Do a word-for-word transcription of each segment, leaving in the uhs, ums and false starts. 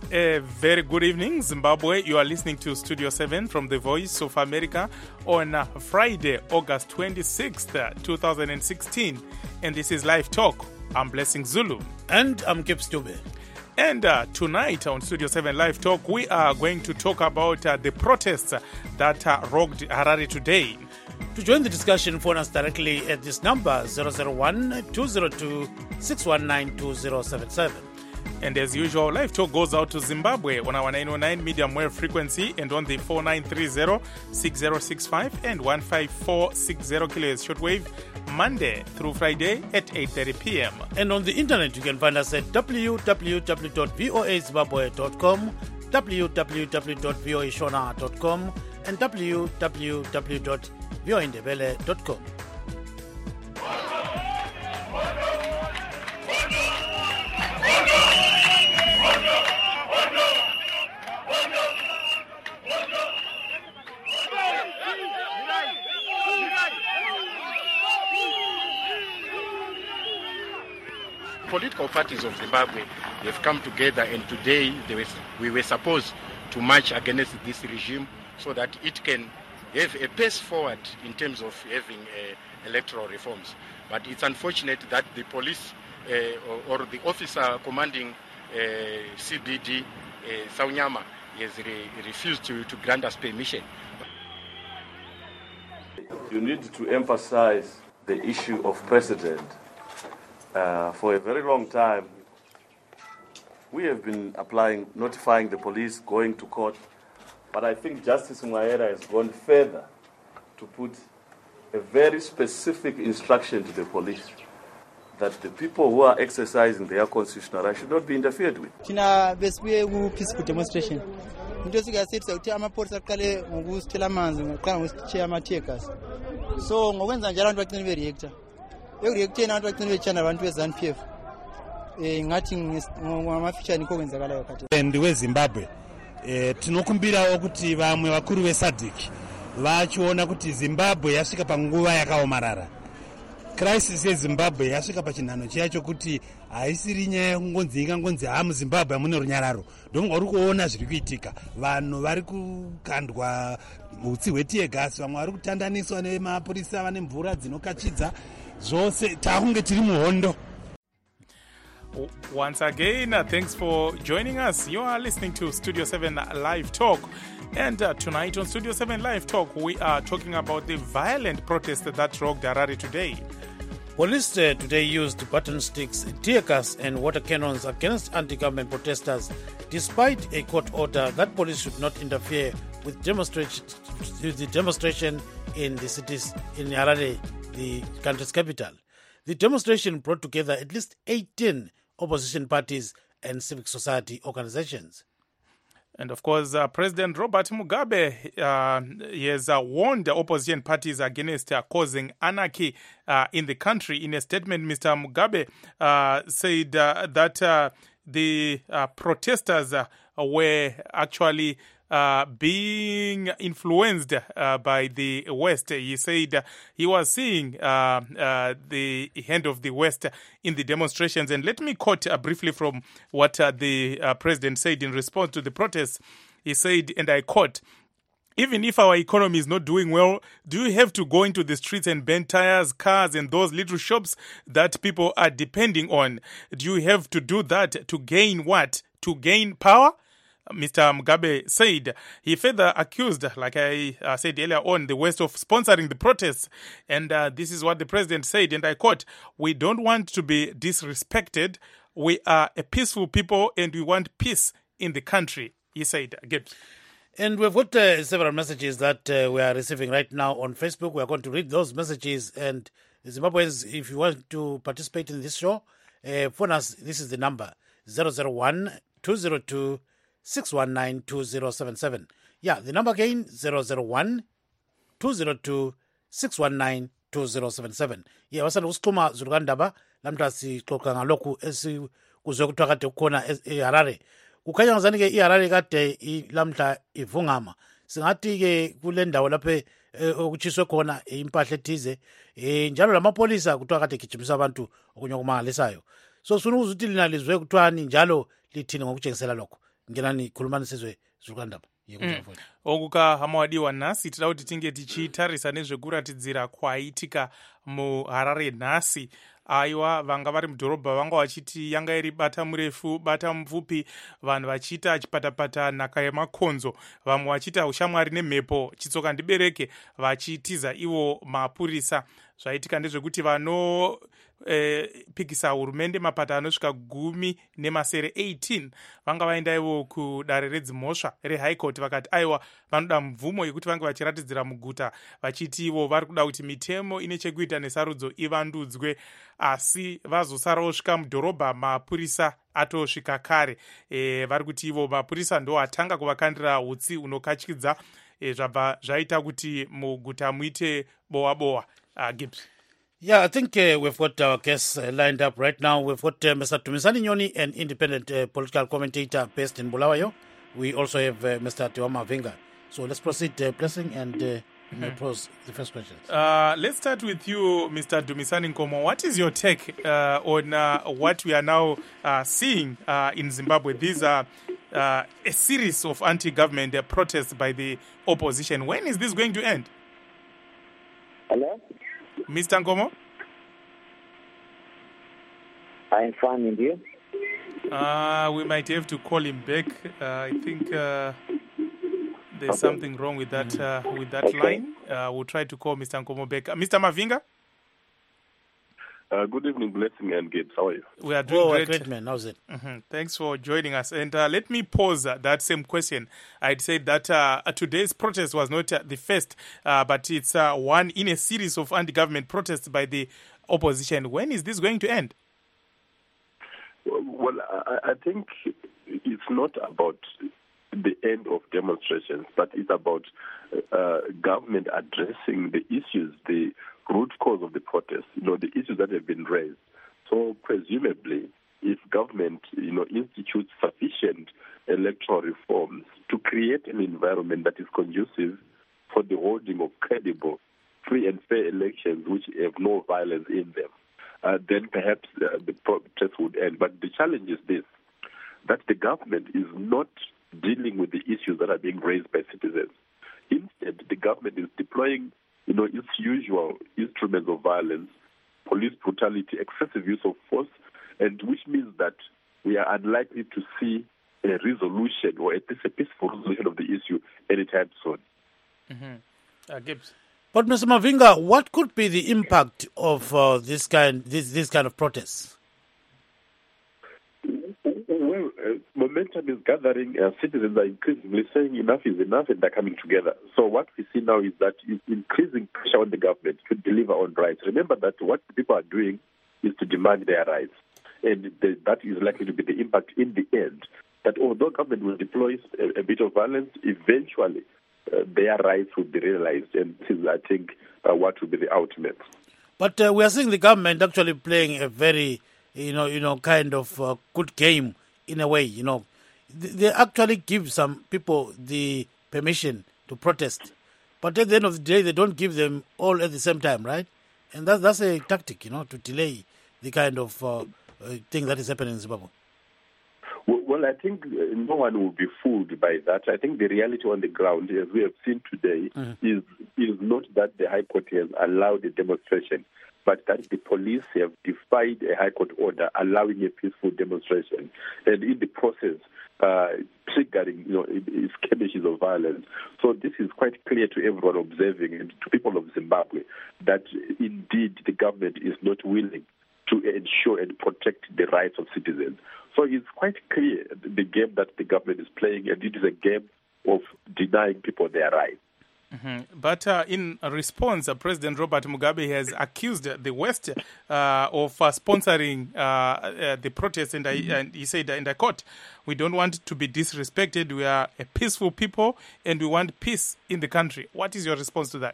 A very good evening, Zimbabwe. You are listening to Studio seven from the Voice of America on uh, Friday, August twenty-sixth, twenty sixteen. And this is Live Talk. I'm Blessing Zulu. And I'm Kip Stube. And uh, tonight on Studio seven Live Talk, we are going to talk about uh, the protests that uh, rocked Harare today. To join the discussion, phone us directly at this number, zero zero one, two zero two, six one nine, two zero seven seven. And as usual, Live Talk goes out to Zimbabwe on our nine oh nine medium wave frequency and on the four nine three zero, six zero six five and one five four six zero kilohertz shortwave, Monday through Friday at eight thirty p.m. And on the internet, you can find us at w w w dot voa zimbabwe dot com, w w w dot voa shona dot com, and w w w dot voa ndebele dot com. Political parties of Zimbabwe have come together, and today they were, we were supposed to march against this regime so that it can have a pace forward in terms of having uh, electoral reforms. But it's unfortunate that the police uh, or, or the officer commanding uh, C B D, uh, Saunyama, has re- refused to, to grant us permission. You need to emphasize the issue of precedent. Uh, for a very long time, we have been applying, notifying the police, going to court, but I think Justice Mwaera has gone further to put a very specific instruction to the police that the people who are exercising their constitutional rights should not be interfered with. Tina besiwe ku peaceful demonstration. Into sikasitsa ukuthi amapolice aqale ngokusithela amanzi ngaqala ngokusithela amathekas. So ngokwenza njalo abantu baqine bereactor. Bereactor abantu baqine bechana abantu beZANU P F. Eh ngathi ngamafeature nikho kwenzakalayo khathi. Ndiwe Zimbabwe. Eh tinokumbira ukuthi vamwe vakuru veSADC vachiona kuti Zimbabwe yasvika panguva yakaomarara. Crisis yeZimbabwe yasvika pachinhano chacho kuti haisiri nyaya yekungonzi ingangonzi ha muZimbabwe hamune runyararo. Ndonga uri kuona zviri kuitika. Vanhu vari kukandwa utsi hwetiyegasi, vamwe vari kutandaniswa nemapurisa vane mvura dzinokachidza. Zvose takunge tiri muhondo. Once again, uh, thanks for joining us. You are listening to Studio seven Live Talk. And uh, tonight on Studio seven Live Talk, we are talking about the violent protest that rocked Harare today. Police uh, today used button sticks, tear gas and water cannons against anti-government protesters, despite a court order that police should not interfere with demonstration, with the demonstration in the cities in Harare, the country's capital. The demonstration brought together at least eighteen opposition parties and civic society organizations. And of course, uh, President Robert Mugabe uh, he has uh, warned the opposition parties against uh, causing anarchy uh, in the country. In a statement, Mister Mugabe uh, said uh, that uh, the uh, protesters uh, were actually Uh, being influenced uh, by the West. He said uh, he was seeing uh, uh, the hand of the West in the demonstrations. And let me quote uh, briefly from what uh, the uh, president said in response to the protests. He said, and I quote, "Even if our economy is not doing well, do you have to go into the streets and burn tires, cars, and those little shops that people are depending on? Do you have to do that to gain what? To gain power?" Mister Mugabe said. He further accused, like I uh, said earlier on, the West of sponsoring the protests. And uh, this is what the president said, and I quote, "We don't want to be disrespected. We are a peaceful people and we want peace in the country," he said. Again. And we've got uh, several messages that uh, we are receiving right now on Facebook. We are going to read those messages. And Zimbabweans, if you want to participate in this show, uh, phone us. This is the number, zero zero one, two zero two, six one nine, two zero seven seven. Yeah, the number again, zero zero one, two zero two, six one nine, two zero seven seven. Yeah, wasana usixhuma zulukandaba lamhla sixoxa ngalokhu esikuzwe kuthiwa kade kukhona eHarare. Kukhanya ngazani ke iHarare kade lamhla ivungama. Singathi ke kule ndawo lapho okuchiswe khona impahla ethize eh njalo lamapolisa kuthiwa kade gijimisa abantu okunye okumangalisayo. So sifuna ukuthi lina lizwe kuthwani njalo lithini ngokutshengisela lokho. ngenani khulumani sizwe zvirikandaba Mm. Okuka hamawadiwa nhasi tida kuti tinge tichitarisa nezvekuratidzira kwaitika muHarare nhasi. Aiwa vanga vari mudhorobha vanga vachiti yanga iri bata murefu bata mupfupi, vanhu vachiita chipatapata nhaka yemakonzo, vamwe vachiita ushamwari nemhepo chitsoka ndibereke vachitiza ivo mapurisa. Zvaitika ndezvekuti vano eh, pikisa hurumende mapata anosvika gumi nemasere eighteen vanga vaenda ivo kudare redzimhosva rehigh court vakati aiwa vanoda mvumo yekuti vange vachiratidzira muguta vachiti ivo vari kuda kuti mitemo ine chekuita nesarudzo ivandudzwe, asi vazosara vosvika mudhorobha mapurisa atosvika kare. E, vari kuti ivo mapurisa ndo atanga kuvakandira utsi unokatyidza, e, zvabva zvaita kuti muguta muite bowa bowa. Uh, Gibbs. Yeah, I think uh, we've got our guests uh, lined up right now. We've got uh, Mister Dumisani Nyoni, an independent uh, political commentator based in Bulawayo. We also have uh, Mister Tiwama Mavinga. So let's proceed, uh, Blessing, and uh, mm-hmm. pose the first question. Uh, let's start with you, Mister Dumisani Nkomo. What is your take uh, on uh, what we are now uh, seeing uh, in Zimbabwe? These are uh, a series of anti-government uh, protests by the opposition. When is this going to end? Hello? Mister Nkomo? I'm fine, and you? Uh, we might have to call him back. Uh, I think uh, there's Okay. something wrong with that uh, with that Okay. line. Uh, we'll try to call Mister Nkomo back. Uh, Mister Mavinga? Uh, good evening, Blessing and Gibbs. How are you? We are doing Oh, great. a great man. How's it? Mhm. Thanks for joining us. And uh, let me pose uh, that same question. I'd say that uh, today's protest was not uh, the first, uh, but it's uh, one in a series of anti-government protests by the opposition. When is this going to end? Well, I, I think it's not about the end of demonstrations, but it's about uh, government addressing the issues, the root cause of the protest, you know, the issues that have been raised. So presumably, if government, you know, institutes sufficient electoral reforms to create an environment that is conducive for the holding of credible, free and fair elections which have no violence in them, uh, then perhaps uh, the protest would end. But the challenge is this, that the government is not dealing with the issues that are being raised by citizens. Instead, the government is deploying, you know, its usual instruments of violence, police brutality, excessive use of force, and which means that we are unlikely to see a resolution or at least a peaceful resolution of the issue anytime soon. Mm-hmm. Uh, Gibbs? But Mister Mavinga, what could be the impact of uh, this kind this this kind of protests? Well, uh, momentum is gathering. Uh, citizens are increasingly saying enough is enough, and they're coming together. So what we see now is that is increasing pressure on the government to deliver on rights. Remember that what people are doing is to demand their rights, and the, that is likely to be the impact in the end. That although government will deploy a, a bit of violence, eventually uh, their rights will be realized, and this is, I think, uh, what will be the ultimate. But uh, we are seeing the government actually playing a very, you know, you know, kind of uh, good game in a way. You know, they, they actually give some people the permission to protest, but at the end of the day, they don't give them all at the same time, right? And that, that's a tactic, you know, to delay the kind of uh, uh, thing that is happening in Zimbabwe. Well, I think no one will be fooled by that. I think the reality on the ground, as we have seen today, mm-hmm. is is not that the High Court has allowed a demonstration, but that the police have defied a High Court order allowing a peaceful demonstration, and in the process, uh, triggering, you know, skirmishes of violence. So this is quite clear to everyone observing and to people of Zimbabwe that indeed the government is not willing to ensure and protect the rights of citizens. So it's quite clear the game that the government is playing, and it is a game of denying people their rights. Mm-hmm. But uh, in response, uh, President Robert Mugabe has accused the West uh, of uh, sponsoring uh, uh, the protests, and, I, and he said, and I quote, "We don't want to be disrespected. We are a peaceful people, and we want peace in the country." What is your response to that?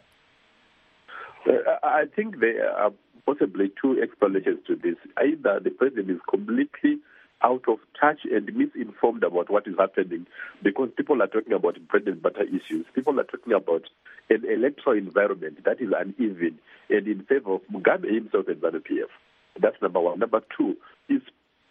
Uh, I think there are possibly two explanations to this. Either the president is completely out of touch and misinformed about what is happening, because people are talking about bread and butter issues. People are talking about an electoral environment that is uneven and in favor of Mugabe himself and ZANU-P F. That's number one. Number two is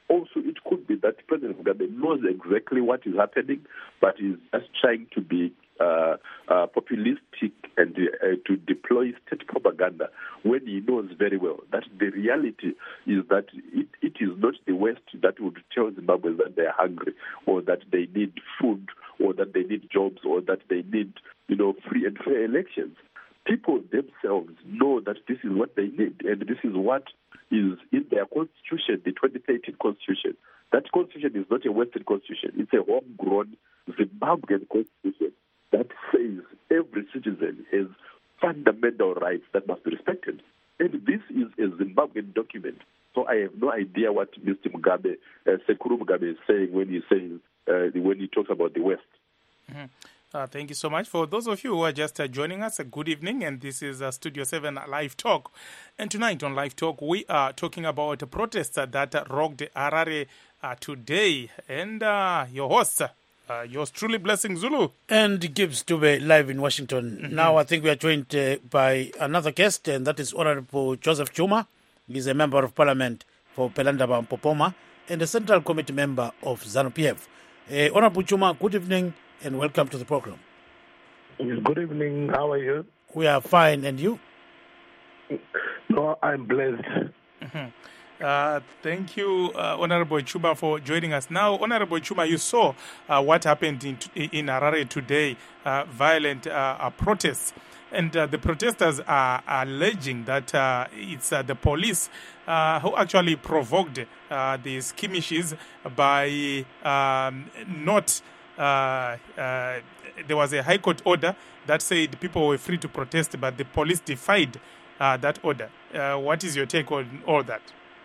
also it could be that President Mugabe knows exactly what is happening, but is just trying to be uh, uh, populistic and uh, to deploy state propaganda when he knows very well that the reality is that it, it is not the West that would tell Zimbabweans that they are hungry, or that they need food, or that they need jobs, or that they need, you know, free and fair elections. People themselves know that this is what they need, and this is what is in their constitution, the twenty thirteen constitution. That constitution is not a Western constitution. It's a homegrown Zimbabwean constitution that says every citizen has fundamental rights that must be respected. And this is a Zimbabwean document. So I have no idea what Mister Mugabe, uh, Sekuru Mugabe is saying when he says, uh, when he talks about the West. Mm-hmm. Uh, thank you so much. For those of you who are just uh, joining us, uh, good evening, and this is uh, Studio seven Live Talk. And tonight on Live Talk, we are talking about uh, protests uh, that uh, rocked Harare uh, today. And uh, your host, uh, yours truly, Blessing Zulu. And Gibbs Dube, live in Washington. Mm-hmm. Now I think we are joined uh, by another guest, and that is Honorable Joseph Chuma. He's a member of parliament for Pelandaba Mpopoma and a central committee member of ZANU-P F. Uh, Honorable Chuma, good evening and welcome to the program. Good evening. How are you? We are fine. And you? No, I'm blessed. Mm-hmm. Uh, thank you, uh, Honorable Chuma, for joining us. Now, Honorable Chuma, you saw uh, what happened in, in Harare today, uh, violent uh, uh, protests. And uh, the protesters are alleging that uh, it's uh, the police uh, who actually provoked uh, the skirmishes by um, not... Uh, uh, there was a High Court order that said people were free to protest, but the police defied uh, that order. Uh, what is your take on all that?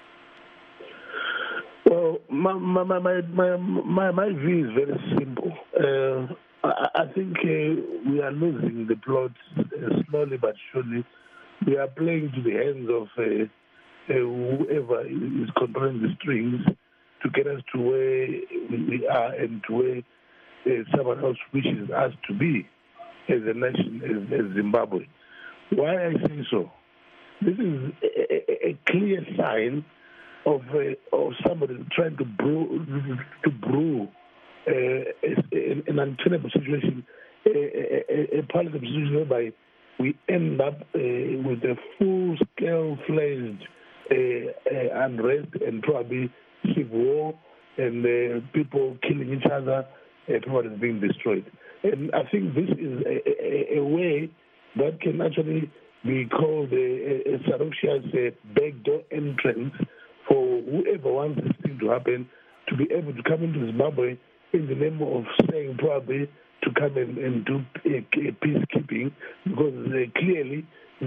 Well, my my my my my, my view is very simple. Uh, I, I think uh, we are losing the plot uh, slowly but surely. We are playing to the hands of uh, uh, whoever is controlling the strings to get us to where we are and to where Uh, someone else wishes us to be as a nation, as, as Zimbabwe. Why I say so? This is a, a, a clear sign of uh, of somebody trying to brew to brew uh, a, an untenable situation, a, a, a political situation whereby we end up uh, with a full-scale, fledged uh, uh, unrest and probably civil war and uh, people killing each other. Everyone is being destroyed. And I think this is a, a, a way that can actually be called a, a, a ferocious uh, backdoor entrance for whoever wants this thing to happen to be able to come into Zimbabwe in the name of saying probably to come and, and do a, a peacekeeping, because uh, clearly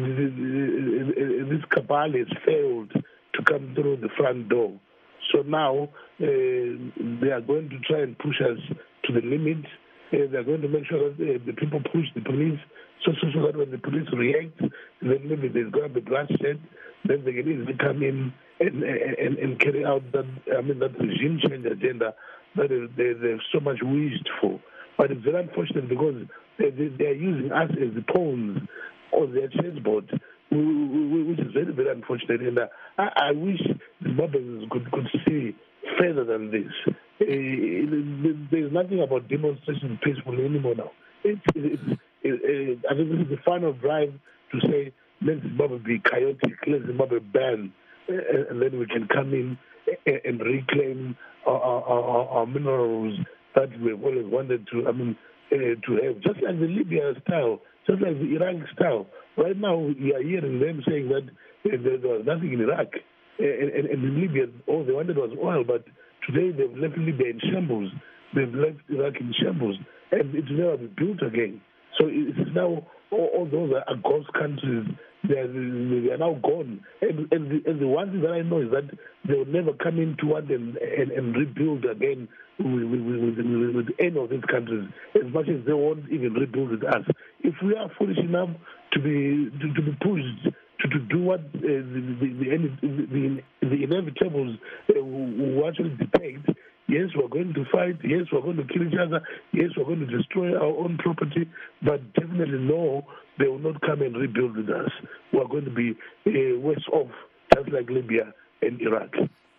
this cabal has failed to come through the front door. So now uh, they are going to try and push us to the limit. Uh, they are going to make sure that uh, the people push the police, so, so, so that when the police react, then maybe there's going to be bloodshed. Then they can easily come in and, and, and carry out that, I mean, that regime change agenda that is, they, they've so much wished for. But it's very unfortunate because they, they, they are using us as the pawns on their chessboard, which is very, very unfortunate. And uh, I, I wish the Zimbabweans could, could see further than this. Uh, there's nothing about demonstration peacefully anymore now. It's, it's, it, it, I think this is the final drive to say, let Zimbabwe be chaotic, let Zimbabwe ban, uh, and then we can come in and reclaim our, our, our, our minerals that we've always wanted to, I mean, uh, to have, just like the Libya style, just like the Iraq style. Right now, we are hearing them saying that uh, there was nothing in Iraq. Uh, and, and, and in Libya, all they wanted was oil, but today they've left Libya in shambles. They've left Iraq in shambles, and it will never be built again. So it is now, all, all those are ghost countries. They are, they are now gone. And, and, the, and the one thing that I know is that they will never come into one and, and, and rebuild again with, with, with, with any of these countries, as much as they won't even rebuild with us. If we are foolish enough to be to, to be pushed to, to do what uh, the, the, the, the, the inevitables uh, will actually depict, yes, we're going to fight, yes, we're going to kill each other, yes, we're going to destroy our own property, but definitely no, they will not come and rebuild with us. We're going to be uh, worse off, just like Libya and Iraq.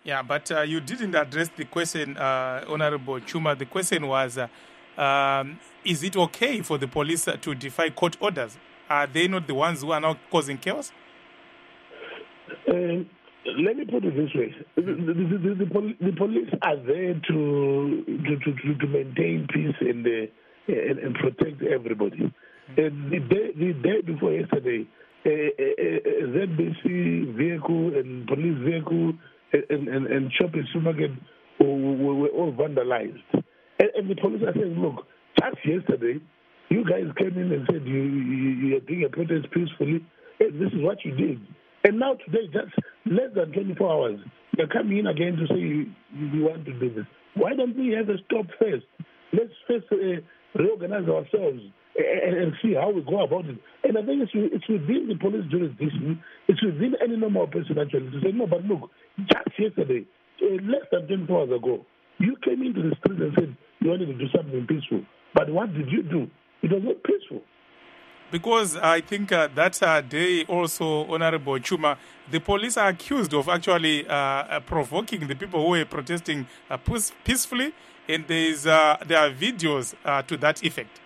Yeah, but uh, you didn't address the question, uh, Honorable Chuma. The question was, uh, um, is it okay for the police to defy court orders? Are they not the ones who are now causing chaos? Um, let me put it this way: the, the, the, the, pol- the police are there to to, to, to maintain peace and, uh, and and protect everybody. Mm-hmm. And the day the day before yesterday, a, a, a Z B C vehicle and police vehicle and and, and shopping supermarket were, were all vandalized. And, and the police are saying, look, just yesterday, you guys came in and said you you, you are doing a protest peacefully, and this is what you did. And now today, just less than twenty-four hours, you're coming in again to say you, you want to do this. Why don't we have a stop first? Let's first uh, reorganize ourselves and, and see how we go about it. And I think it's, it's within the police jurisdiction, it's within any normal person actually to say, no, but look, just yesterday, uh, less than twenty-four hours ago, you came into the street and said you wanted to do something peaceful. But what did you do? It was not peaceful. Because I think uh, that uh, day also, Honorable Chuma, the police are accused of actually uh, provoking the people who were protesting uh, peacefully, and there's, uh, there are videos uh, to that effect.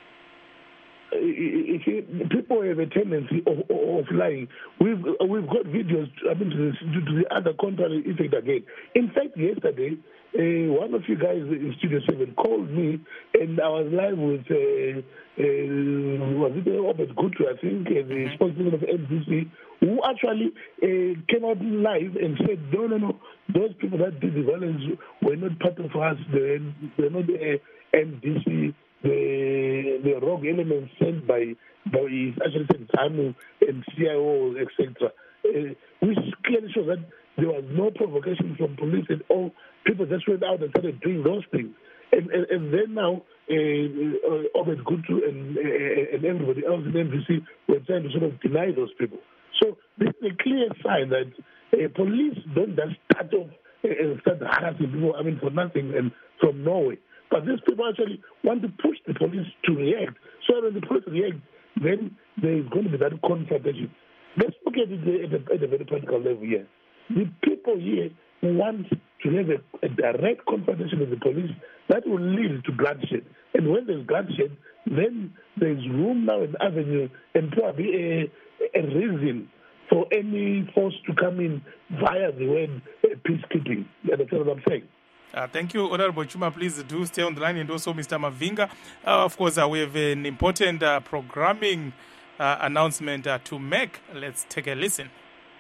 If you, people have a tendency of, of, of lying. We've we've got videos. I mean, to the, to the other contrary effect again. In fact, yesterday, uh, one of you guys in Studio Seven called me, and I was live with uh, uh, was it Obed Gutu, I think, uh, the spokesman of M D C, who actually uh, came out live and said, no, no, no, those people that did the violence were not part of us. They're, they're not uh, M D C. The the rogue elements sent by by actually said Zanu and C I O, et cetera, uh, which clearly shows that there was no provocation from police at all. People just went out and started doing those things, and and, and then now uh, uh, Obed Gutu and uh, and everybody else in M D C were trying to sort of deny those people. So this is a clear sign that uh, police don't just start off and start harassing people. I mean, for nothing and from Norway. But these people actually want to push the police to react. So when the police react, then there is going to be that confrontation. Let's look at it at a, at a very practical level here. The people here want to have a, a direct confrontation with the police that will lead to bloodshed. And when there's bloodshed, then there's room now in the avenue and probably a, a reason for any force to come in via the word uh, peacekeeping. You understand what I'm saying? Uh, thank you, Honorable Chuma. Please do stay on the line, and also Mister Mavinga. Uh, of course, uh, we have an important uh, programming uh, announcement uh, to make. Let's take a listen.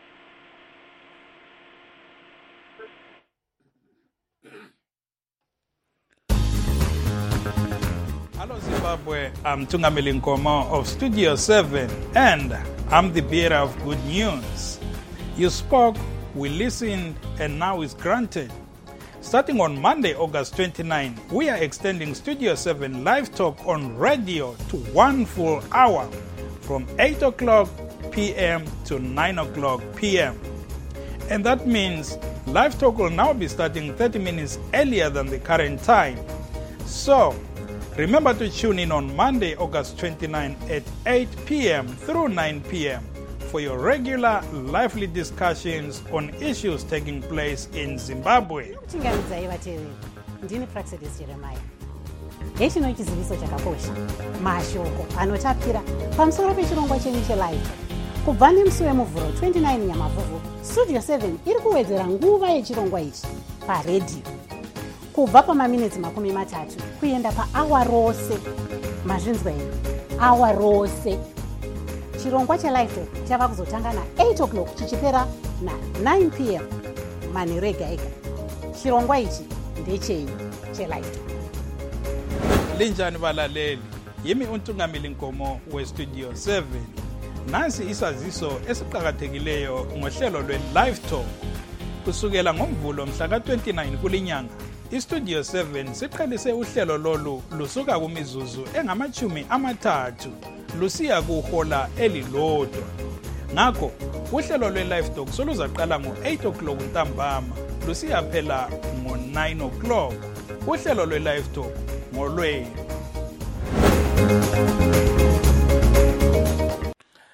Hello, Zimbabwe. I'm Tungamili Nkomo of Studio seven, and I'm the bearer of good news. You spoke, we listened, and now it's granted. Starting on Monday, August twenty-ninth, we are extending Studio seven live talk on radio to one full hour from eight o'clock p.m. to nine o'clock p.m. And that means live talk will now be starting thirty minutes earlier than the current time. So, remember to tune in on Monday, August twenty-ninth at eight p.m. through nine p.m. for your regular, lively discussions on issues taking place in Zimbabwe. Ndini Praxedis Jeremiah. Hechino chiziviso chakakosha. Mashoko anotapira pamusoro pechirongwa chenyu chelive. Kubva nemusi wemuvhuro twenty-nine nyamavhuvhu, Studio seven iri kuwedzera nguva yechirongwa ichi paredhiyo. Kubva pamaminitsi makumi matatu kuenda paawa rose. Mazvinzwa imi, awa rose. Chirongwa chelive chava kuzotanga na eight o'clock chichipera na nine p.m. manheru ega ega. Chirongwa ichi ndechenyu chelive. Linjani balaleli, yimi uNtungamili Nkomo we-Studio seven. Nansi isaziso esiqhakathekileyo ngohlelo lwe-Live Talk. Kusukela ngomvulo mhla ka twenty-nine kulinyanga, iStudio seven siqhelise uhlelo lolu lusuka kumizuzu engamachumi amathathu lusiya kuhola elilodwa. Ngakho uhlelo lwe-Live Talk soluzaqala ngo-eight o'clock ntambama lusiya phela ngo-nine o'clock. Uhlelo lwe-Live Talk ngolwenu.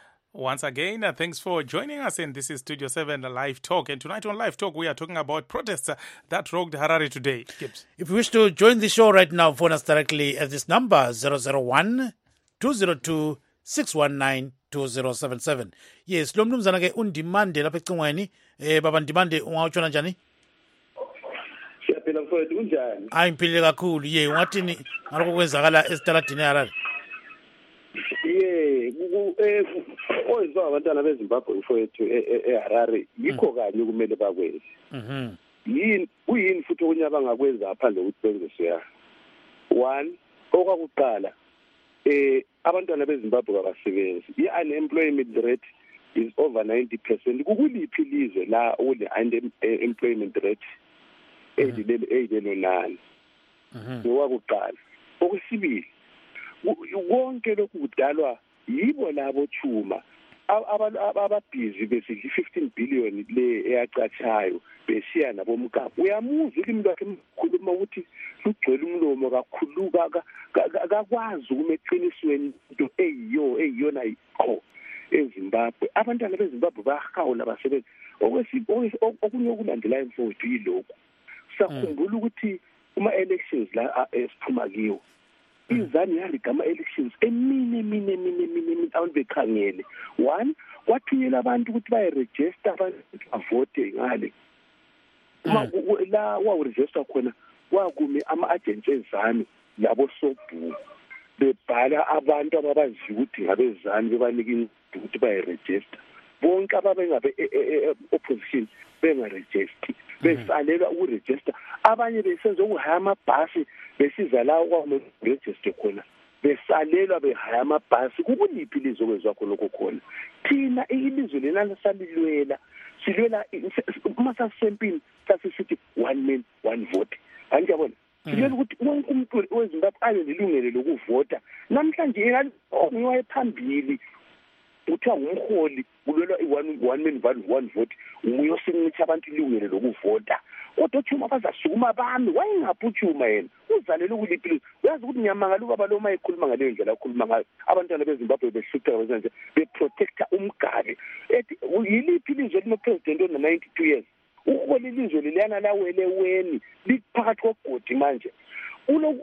Once again, uh, thanks for joining us, and this is Studio seven Live Talk. And tonight on Live Talk, we are talking about protests uh, that rocked Harare today. Gibbs. If you wish to join the show right now, phone us directly at this number, zero zero one, two zero two, six one nine, two zero seven seven. Yes, lo mnumzana ke undimande lapha ecingweni. Eh baba Ndimande ungawutshona njani? Siyaphila mfowethu unjani? Hayi ngiphile kakhulu. Ye ungathini ngaloko kwenzakala esitaladini eHarare? Ye ku eh oyizwa abantwana beZimbabwe mfowethu eHarare yikho kanye kumele bakwenze. Mhm. Yini kuyini futhi okunye abangakwenza ngaphandle ukuthi benze siya. One okwakuqala eh abantwana beZimbabwe abasebenzi. I-unemployment rate is over ninety percent. Kukuliphi ilizwe la ule unemployment rate edilele edilele nani. Mhm. Ngokwakuqala. Okwesibili konke lokhu kudalwa yibo labo thuma ababhizi besidla fifteen billion le eyacatshayo besiya nabomkapa. Uyamuzwa ulimi lwakhe mkhuluma ukuthi lugcwele umlomo kakhuluka akakwazi ukumeqinisweni into eyiyo eyiyona ikho eZimbabwe. Abantwana beZimbabwe bahawula basebenza. Okunye okulandelayo mfowethu yilokho sakhumbula ukuthi uma elections la esiphuma kiwo izani yarigama elections emine mine mine mine abantu bekhangele. One wathunyela abantu ukuthi bayeregister abantu bavote ngale. Uma la waregister khona kwakume ama-agents ezani labo sobhu bebhala abantu ababaziyo ukuthi ngabezani bebanika ukuthi bayeregister. Bonke ababengabe opposition bengaregister besalelwa ukuregister. Abanye besenza ukuhaya amabhasi besiza la kwakuregister khona besalelwa behaya amabhasi. Kukuliphi ilizwe kwezwa khona okukhona. Thina ilizwe lena lasalilwela silwela uma sasempini sasisithi one man one vote. Anjabona silwela ukuthi wonke umuntu weZimbabwe abe nelungelo lokuvota. Namhlanje ongiwaye phambili uthiwa ngumholi kulwelwa i-one one man one one vote uyosincitha abantu ilungelo lokuvota. Kodwa uthuma bazasukuma bami wayengaphuthuma yena uzalela ukuliphi. Uyazi ukuthi nyamanga ubaba lo mayikhuluma ngaleyo ndlela akhuluma ngayo abantwana beZimbabwe behlutha bezanje beprotecta umgabe. Ethi yiliphi ilizwe linopresident ona ninety-two years ukhona ilizwe leliyana lawele weni liphakathi kogodi manje ulo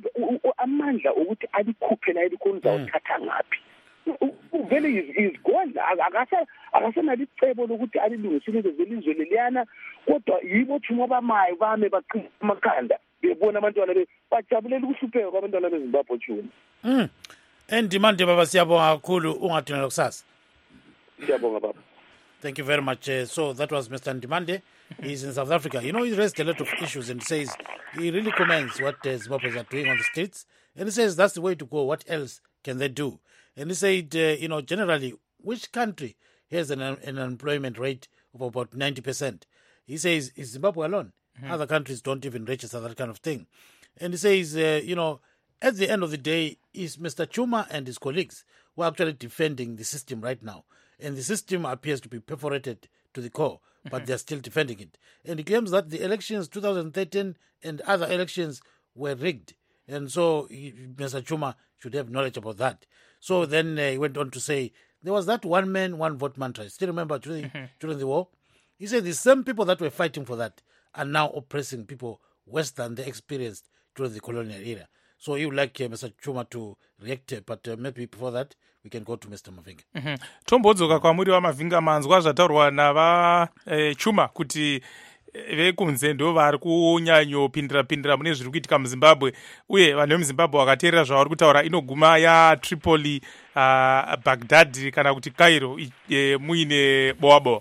amandla ukuthi alikhuphe la elikhonza uthatha ngapi. Uvele is gone akasa akasena licebo lokuthi alilungiselele zelizwe leliyana kodwa yibo thuma bamayo bame baqhuma amakhanda bebona abantwana be bajabulela ukuhlupheka kwabantwana beZimbabwe thuma. Mm. Endimande baba siyabonga kakhulu ungathina lokusasa. Siyabonga baba. Thank you very much. Uh, so that was Mister Ndimande. He's in South Africa. You know, he raised a lot of issues and says he really commends what uh, Zimbabweans are doing on the streets. And he says that's the way to go. What else can they do? And he said, uh, you know, generally, which country has an, an unemployment rate of about ninety percent? He says, is Zimbabwe alone? Mm-hmm. Other countries don't even register that kind of thing. And he says, uh, you know, at the end of the day, is Mister Chuma and his colleagues who are actually defending the system right now. And the system appears to be perforated to the core, but they're still defending it. And he claims that the elections twenty thirteen and other elections were rigged. And so he, Mister Chuma should have knowledge about that. So then uh, he went on to say, there was that one man, one vote mantra. I still remember during, mm-hmm. during the war. He said the same people that were fighting for that are now oppressing people worse than they experienced during the colonial era. So he would like uh, Mister Chuma to react, uh, but uh, maybe before that, we can go to Mister Mavinga. Mm-hmm. Tombodzoka kwamuri wamavinga manzwa zvataurwa nava eh, Chuma kuti vekunze ndo vari kunyanyopindira pindira mune zviri kuitika muZimbabwe uye vanhu vemuZimbabwe vakateerera zvavari kutaura inoguma yaTripoli, uh, Baghdad kana kuti Cairo e, muine boa boa.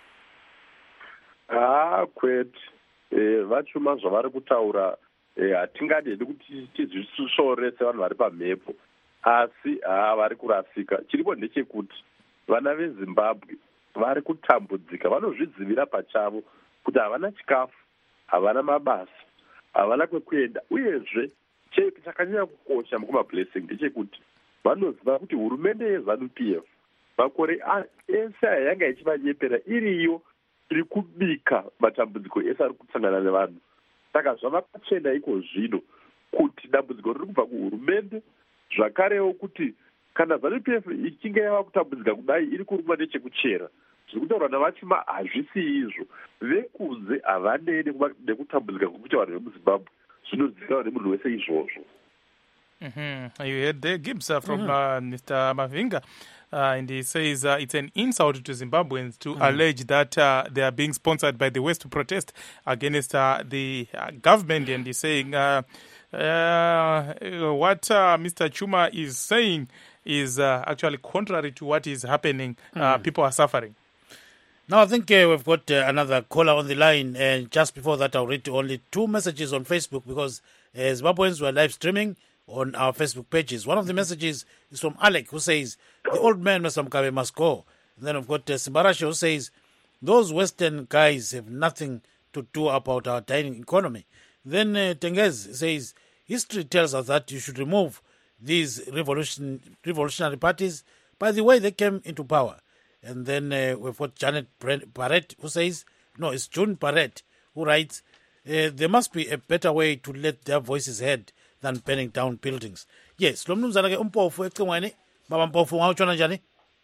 Ah kwete eh vachuma zvavari kutaura hatingadedi kuti tizvisore sevanhu vari pamhepo asi ha vari kurasika. Chiripo ndechekuti vana veZimbabwe vari kutambudzika vanozvidzivira pachavo kuti havana chikafu, havana mabasa, havana kwekuenda. Uyezve chakanyanya kukosha mukumablessing ndechekuti vanoziva kuti hurumende yeZANU P F makore ese yanga ichivanyepera iriyo iri kubika matambudziko ese ari kusangana nevanhu. Saka zvavakachena iko zvino kuti dambudziko riri kubva kuhurumende, zvakarewo kuti kana ZANU P F ichinge yava kutambudzika kudai iri kurumwa nechekuchera, zviri kutaurwa navachima hazvisi izvo. Vekunze havanei nekutambudzika kwekuita vanhu vemuZimbabwe, zvinozivikanwa nemunhu wese izvozvo. Mm-hmm. You heard there, Gibbs, uh, from mm-hmm. uh, Mister Mavinga, uh, and he says uh, it's an insult to Zimbabweans to mm-hmm. allege that uh, they are being sponsored by the West to protest against uh, the uh, government, and he's saying uh, uh, what uh, Mister Chuma is saying is uh, actually contrary to what is happening. Mm-hmm. Uh, people are suffering. Now, I think uh, we've got uh, another caller on the line, and just before that, I'll read only two messages on Facebook because uh, Zimbabweans were live streaming on our Facebook pages. One of the messages is from Alec, who says, the old man, Mister Mugabe, must go. And then I've got uh, Simbarashe, who says, those Western guys have nothing to do about our dying economy. Then uh, Tengez says, history tells us that you should remove these revolution, revolutionary parties by the way they came into power. And then uh, we've got Janet Barrett, who says, no, it's June Barrett, who writes, uh, there must be a better way to let their voices heard than burning down buildings. Yes, lo mnumzana ke uMpofu ecingweni, baba Mpofu ngawutshona njani?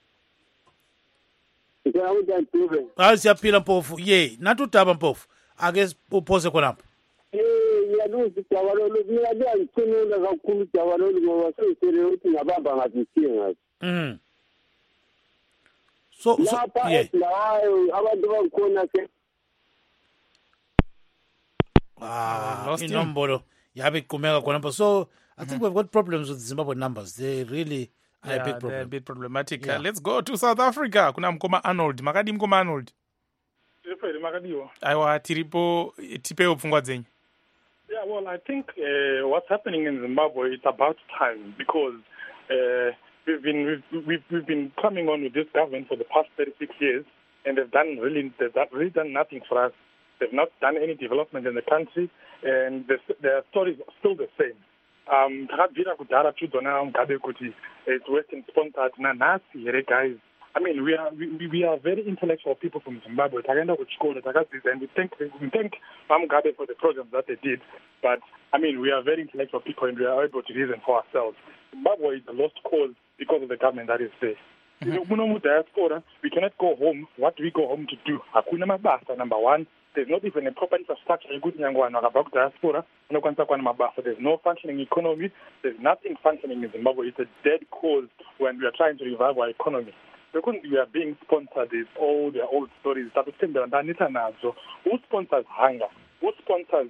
Hayi siyaphila Mpofu. Ye, nathi udaba Mpofu. Ake uphose khonapha. Eh, yaluzi daba lolu mina liyangicinula kakhulu daba lolu ngoba sengitshele ukuthi ngabamba ngazisiye ngathi. Mhm. So so yeah. Layo abantu bakhona ke. Ah, inombolo. So I think mm-hmm. we've got problems with Zimbabwe numbers. They really are yeah, a big problem. They're a bit problematic. Yeah. Uh, let's go to South Africa. Kuna mkoma Arnold. Makadi mkoma Arnold. Aiwa tiripo tipeo pfungwa dzenyu. Yeah, well, I think uh, what's happening in Zimbabwe, it's about time because uh, we've been we've, we've we've been coming on with this government for the past thirty-six years, and they've done really they've really done nothing for us. They've not done any development in the country, and the, their story is still the same. Um, it's Western sponsored. Guys, I mean, we are we, we are very intellectual people from Zimbabwe. And we thank we thank Mugabe for the programs that they did. But I mean, we are very intellectual people, and we are able to reason for ourselves. Zimbabwe is a lost cause because of the government that is there. Mm-hmm. Diaspora, we cannot go home. What do we go home to do? Hakuna mabasa, number one. There's not even a proper infrastructure. Diaspora. There's no functioning economy. There's nothing functioning in Zimbabwe. It's a dead cause when we are trying to revive our economy. Because we are being sponsored with all their old stories. Who sponsors hunger? Who sponsors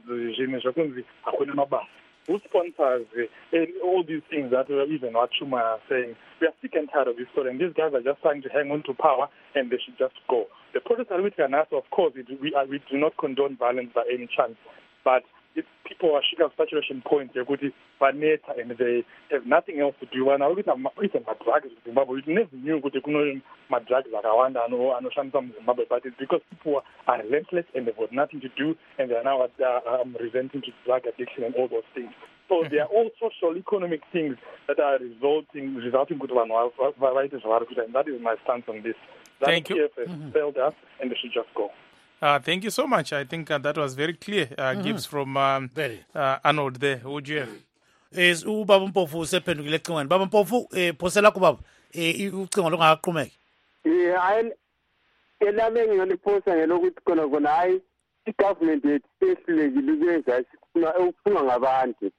the Who sponsors uh, all these things that uh, even what Chuma are saying? We are sick and tired of this story, and these guys are just trying to hang on to power, and they should just go. The protest that we can ask, of course, it, we, are, we do not condone violence by any chance, but if people are sugar saturation points, they're good, and they have nothing else to do. And I look at my drugs in Zimbabwe. We never knew what they could know my drugs like Rwanda and Ocean Zimbabwe, but it's because people are relentless and they've got nothing to do, and they are now uh, um, resenting to drug addiction and all those things. So there are all social economic things that are resulting resulting good one, and that is my stance on this. That Thank you. P F has mm-hmm. failed us, and they should just go. Uh, thank you so much. I think uh, that was very clear. Uh, mm-hmm. Gibbs from um, uh, Arnold there. Who would you have? Is ubaba Mpofu usephendukile ecingweni. Baba Mpofu eh phosela kubaba eh ucingo longaqhumeki. Eh hayi elame ngiyoliphosa ngelokuthi khona khona hayi i-government yethu sehlulekile ukwenza sifuna ukufunga ngabantu.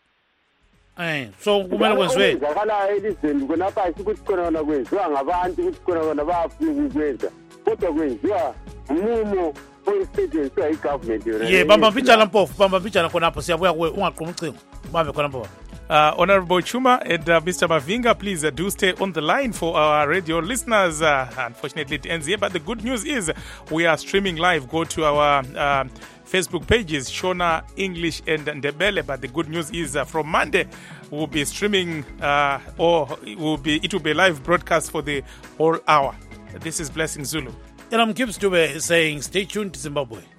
Eh so kumele kwenziwe. Ngakala elizweni konapha ukuthi khona khona kwenziwa ngabantu ukuthi khona khona bayafuna ukwenza. Kodwa kwenziwa umumo oyisetshenziswa i-government yona. Ye bamba mpitshana Mpofu, bamba mpitshana khonapho siyabuya kuwe ungaqhuma ucingo. Bambe khonapho. Uh, Honorable Chuma and uh, Mister Mavinga, please uh, do stay on the line for our radio listeners. Uh, unfortunately, it ends here, but the good news is we are streaming live. Go to our uh, Facebook pages, Shona, English, and Ndebele. But the good news is uh, from Monday, we'll be streaming, uh, or it will be it will be a live broadcast for the whole hour. This is Blessing Zulu. And I'm Gibbs Dube saying, stay tuned to Zimbabwe.